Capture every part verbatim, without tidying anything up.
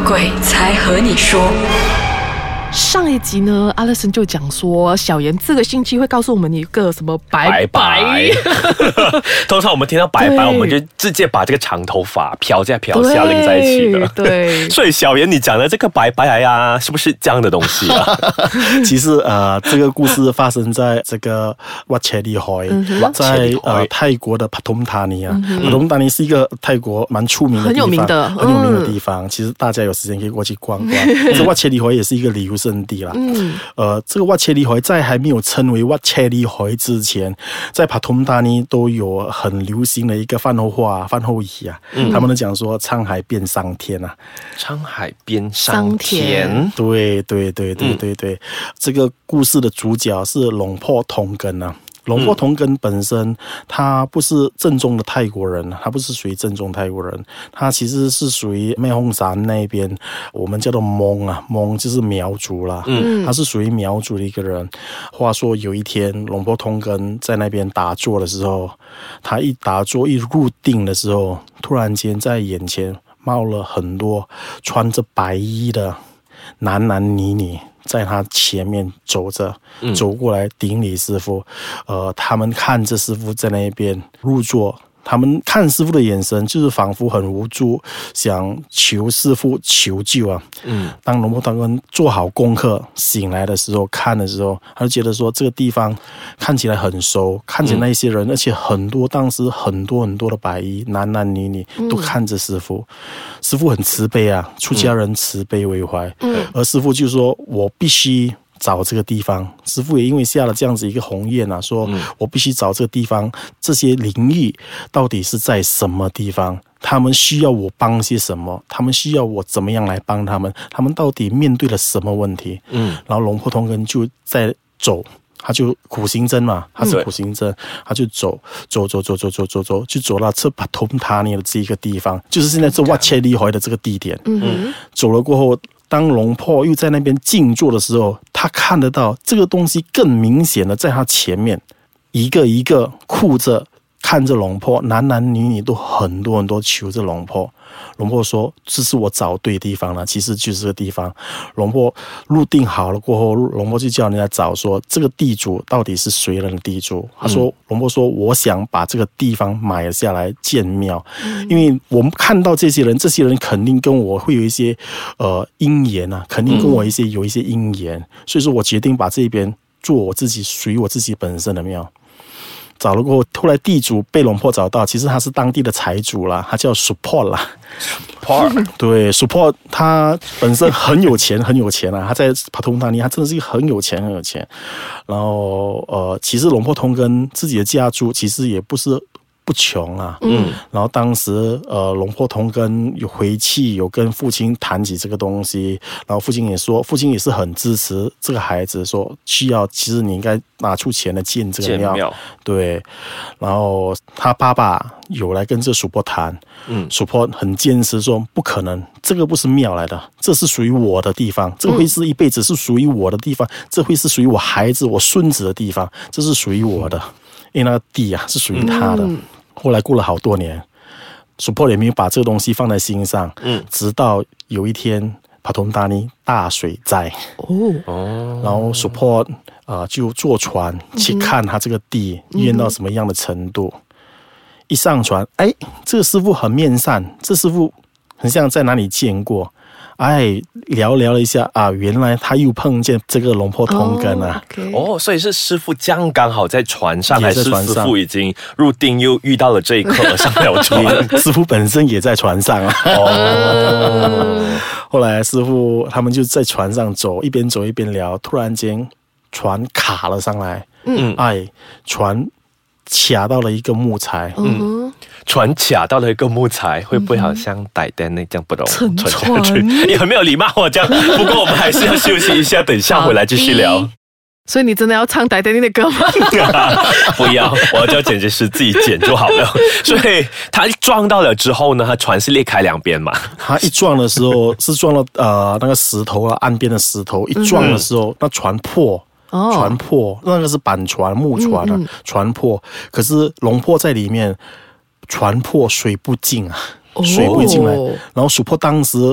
鬼才和你说。 上一集呢，阿乐森就讲说，小妍这个星期会告诉我们一个什么白白。 通常我们听到白白，我们就直接把这个长头发飘下飘下拎在一起的。 对， 所以小妍，你讲的这个白白呀，是不是这样的东西啊？ 其实呃，这个故事发生在这个瓦切里海， 嗯、 在呃泰国的帕通塔尼啊。帕通塔尼是一个泰国蛮出名的地方， 很有名的、 很有名的地方。嗯、其实大家有时间可以过去逛逛。这瓦切里海也是一个旅游胜地啦。嗯，呃，这个瓦切里海在还没有称为瓦切里海之前，在帕通塔尼都有很流行的一个饭后话、饭后语啊。嗯、他们都讲说沧海变桑田啊， 沧海变桑田。 对对对对对对，嗯、这个故事的主角是龙破通根啊。龙破通根本身他不是正宗的泰国人，他不是属于正宗泰国人，他其实是属于湄公山那边，我们叫做蒙啊，蒙就是苗族啦，嗯，他是属于苗族的一个人。话说有一天，龙破通根在那边打坐的时候，他一打坐一入定的时候，突然间在眼前冒了很多穿着白衣的男男女女。在他前面走着，走过来顶礼师父，呃，他们看着师父在那边入座，他们看师父的眼神就是仿佛很无助，想求师父求救啊。嗯，当龙破通根做好功课醒来的时候，看的时候，他就觉得说这个地方看起来很熟，看起来那些人，嗯、而且很多当时很多很多的白衣男男女女都看着师父。嗯、师父很慈悲啊，出家人慈悲为怀。嗯，而师父就说我必须找这个地方，师父也因为下了这样子一个宏愿啊，说我必须找这个地方，这些灵异到底是在什么地方，他们需要我帮些什么，他们需要我怎么样来帮他们，他们到底面对了什么问题。嗯，然后龙破通根就在走，他就苦行僧嘛，他是苦行僧，他就走走走走走走走走，就走到这帕通塔尼的这一个地方，就是现在这瓦切里海的这个地点。嗯，走了过后，当龙破又在那边静坐的时候，他看得到这个东西更明显的在他前面，一个一个哭着看着龙破，男男女女都很多很多求着龙破。龙破说这是我找对地方了，其实就是这个地方。龙破入定好了过后，龙破就叫人家找说这个地主到底是谁人的地主。他说龙破说我想把这个地方买下来建庙，嗯、因为我们看到这些人，这些人肯定跟我会有一些呃因缘啊，肯定跟我一些有一些因缘，嗯、所以说我决定把这边做我自己属于我自己本身的庙。找了过后，后来地主被龙破找到，其实他是当地的财主啦，他叫 Support 啦。Support 对 Support 他本身很有钱，很有钱啊！他在帕通塔尼，他真的是一个很有钱，很有钱。然后呃，其实龙破通根自己的家族其实也不是不穷啊，嗯，然后当时呃，龙破通根有回去，有跟父亲谈起这个东西，然后父亲也说，父亲也是很支持这个孩子，说需要，其实你应该拿出钱来建这个庙，庙对，然后他爸爸有来跟这属婆谈，嗯，属婆很坚持说不可能，这个不是庙来的，这是属于我的地方，这会是一辈子是属于我的地方，这会是属于我孩子、我孙子的地方，这是属于我的。因为那个地啊是属于他的，嗯、后来过了好多年，属破也没有把这个东西放在心上，嗯、直到有一天帕通塔尼大水灾，哦，然后属破呃就坐船去看他这个地淹到什么样的程度，嗯、一上船，哎，这个师傅很面善，这师傅很像在哪里见过。哎，聊聊了一下啊，原来他又碰见这个龙破通根啊！ 哦， okay. 哦，所以是师傅这样刚好在船上，还是师傅已经入定又遇到了这一刻上了船？ 师傅本身也在船上啊！哦，后来师傅他们就在船上走，一边走一边聊，突然间船卡了上来，嗯，哎，船卡到了一个木材，嗯。 船卡到了一个木材，会不会好像带单那这样不懂沉下去？你很没有礼貌哦，这样。不过我们还是要休息一下，等下回来继续聊。 所以你真的要唱带单的歌吗？ 不要，我要叫剪辑师自己剪就好了。所以他一撞到了之后呢，他船是裂开两边嘛。 他一撞的时候是撞了呃那个石头啊，岸边的石头。一撞的时候，嗯、那船破。哦、船破，那个是板船、木船啊，嗯嗯船破。可是龙破在里面。船破水不进啊，水不进来，哦、然后属破当时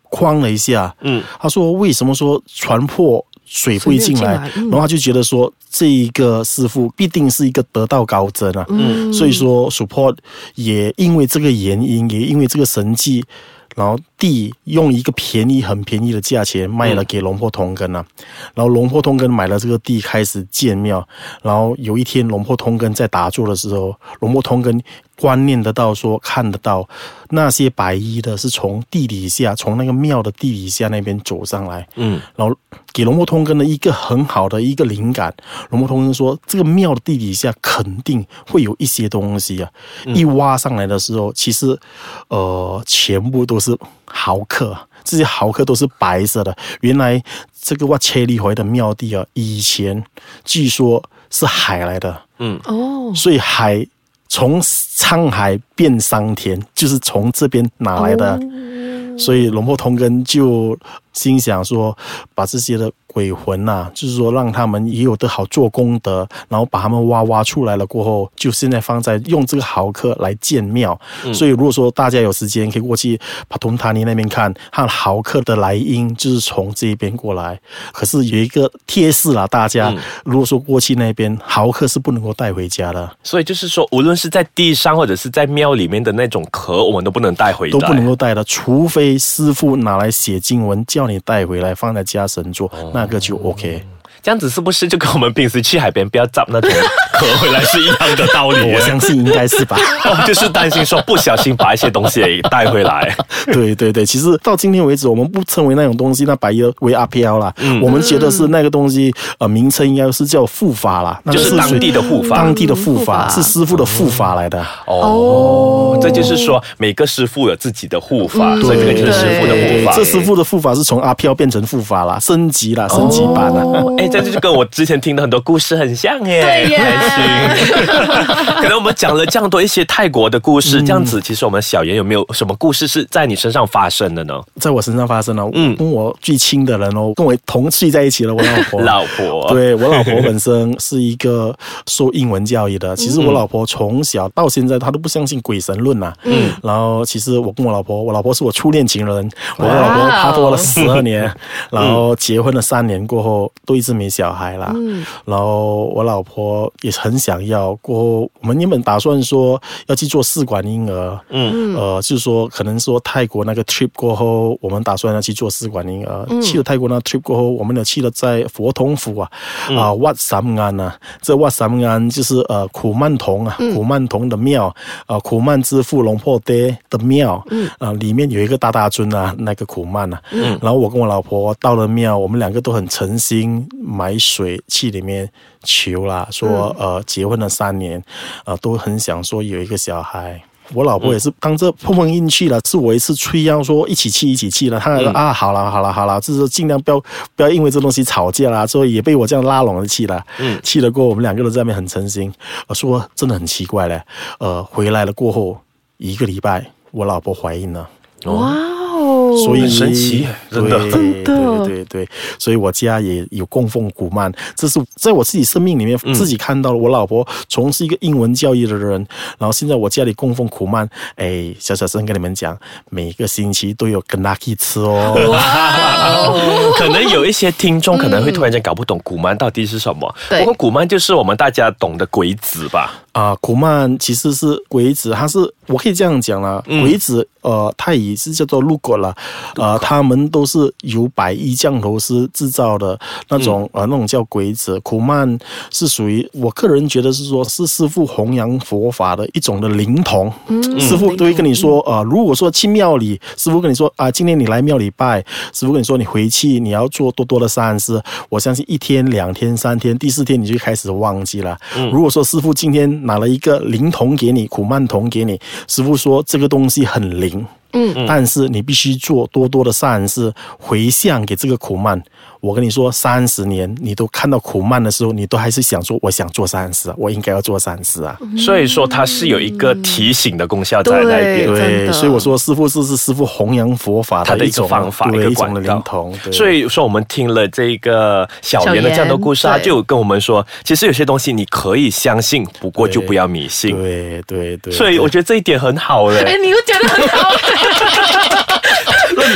慌了一下， 嗯， 他说为什么说船破水不会进来， 水没有进来嗯、 然后他就觉得说这一个师傅必定是一个得道高僧啊， 嗯， 所以说 support 也因为这个原因，也因为这个神迹，然后地用一个便宜很便宜的价钱卖了给龙坡同根啊，嗯、然后龙坡同根买了这个地开始建庙，然后有一天龙坡同根在打坐的时候，龙坡同根观念得到说看得到那些白衣的是从地底下从那个庙的地底下那边走上来，嗯，然后给龙坡同根的一个很好的一个灵感。龙坡同根说这个庙的地底下肯定会有一些东西啊，嗯、一挖上来的时候其实呃全部都是毫克，这些毫克都是白色的。原来这个哇切利回的庙地啊，以前据说是海来的，嗯，哦，所以海从沧海变桑田，就是从这边拿来的。哦、所以龙坡同根就心想说，把这些的鬼魂啊，就是说让他们也有得好做功德，然后把他们挖挖出来了过后，就现在放在用这个毫克来建庙。嗯、所以如果说大家有时间可以过去帕通塔尼那边看，它毫克的来因就是从这边过来。可是有一个贴士啦，大家、嗯、如果说过去那边毫克是不能够带回家的， 所以就是说无论是在地上或者是在庙里面的那种壳，我们都不能带回来， 都不能够带的，除非师父拿来写经文叫你带回来放在家神座，哦、那个就 OK。 这样子是不是就跟我们平时去海边不要找那种壳回来是一样的道理？ 我相信应该是吧。 哦，就是担心说不小心把一些东西也带回来。 对对对，其实到今天为止，我们不称为那种东西那白衣为阿飘啦，嗯、我们觉得是那个东西呃名称应该是叫护法啦，那就是当地的护法， 当地的护法是师父的护法来的。 哦，这就是说每个师父有自己的护法，嗯、所以这个就是师父的护法。 这师父的护法是从阿飘变成护法啦，升级啦，升级版啦。 哦哎，这就跟我之前听的很多故事很像耶， 对耶。 可能我们讲了这样多一些泰国的故事，嗯、这样子，其实我们小妍有没有什么故事是在你身上发生的呢？ 在我身上发生了，嗯，跟我最亲的人哦，跟我同睡在一起了，我老婆， 老婆， 对我老婆本身是一个受英文教育的，其实我老婆从小到现在她都不相信鬼神论呐，嗯，然后其实我跟我老婆，我老婆是我初恋情人，我跟我老婆拍拖了十二年，然后结婚了三年过后都一直没小孩啦，嗯，然后我老婆也很想要，过后我们原本打算说要去做试管婴儿，嗯，呃，就是说可能说泰国那个 trip 过后，我们打算要去做试管婴儿，嗯、去了泰国那 trip 过后，我们有去了在佛统府啊，嗯、啊wat sam安啊，这 wat sam安就是呃苦曼童啊，嗯、苦曼童的庙，啊苦曼之父龙破爹的庙，嗯，啊里面有一个大大尊啊，那个苦曼啊，嗯，然后我跟我老婆到了庙，我们两个都很诚心买水去里面求啦，说呃结婚了三年，呃都很想说有一个小孩。我老婆也是当这碰碰运气了，是我一次催要说一起去一起去了，她说、嗯、啊好了好了好了，就是尽量不要不要因为这东西吵架啦，所以也被我这样拉拢了去了。嗯，去了过后我们两个人在那边很诚心，我说真的很奇怪嘞，呃回来了过后一个礼拜，我老婆怀孕了。 哇！ 所以很神奇，真的， 真的， 对对对，所以我家也有供奉古曼，这是在我自己生命里面自己看到了。我老婆从是一个英文教育的人，然后现在我家里供奉古曼，哎，小小声跟你们讲，每个星期都有跟 Lucky 吃哦。 哇可能有一些听众可能会突然间搞不懂古曼到底是什么，不过古曼就是我们大家懂的鬼子吧。 啊，古曼其实是鬼子，它是我可以这样讲啦，嗯、鬼子呃泰语是叫做路果啦，呃他们都是由白衣降头师制造的那种、嗯、呃那种叫鬼子。古曼是属于我个人觉得是说是师父弘扬佛法的一种的灵童，嗯、师父都会跟你说呃如果说去庙里，师父跟你说啊、呃、今天你来庙里拜，师父跟你说你回去你要做多多的善事，我相信一天两天三天第四天你就开始忘记了。嗯、如果说师父今天拿了一个灵童给你，苦曼童给你，师父说这个东西很灵，嗯，但是你必须做多多的善事，回向给这个苦曼。我跟你说，三十年你都看到苦曼的时候，你都还是想说，我想做善事，我应该要做善事啊。 所以说，它是有一个提醒的功效在那边。 对，所以我说，师父是是师父弘扬佛法的一种方法， 一个管的灵童。 所以说，我们听了这个小妍的这样的故事，他就跟我们说，其实有些东西你可以相信，不过就不要迷信。 对对对。 所以我觉得这一点很好嘞。 哎，你又讲得很好。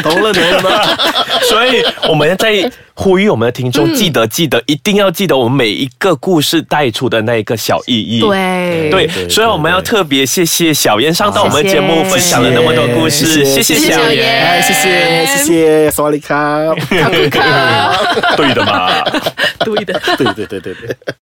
同了年了。 所以我们在呼吁我们的听众，记得记得，一定要记得我们每一个故事带出的那一个小意义。 对对，所以我们要特别谢谢小妍上到我们节目，分享了那么多故事，谢谢小妍， 哎，谢谢谢谢，萨瓦迪卡， 卡库卡， 对的嘛， 对的， 对对对对对。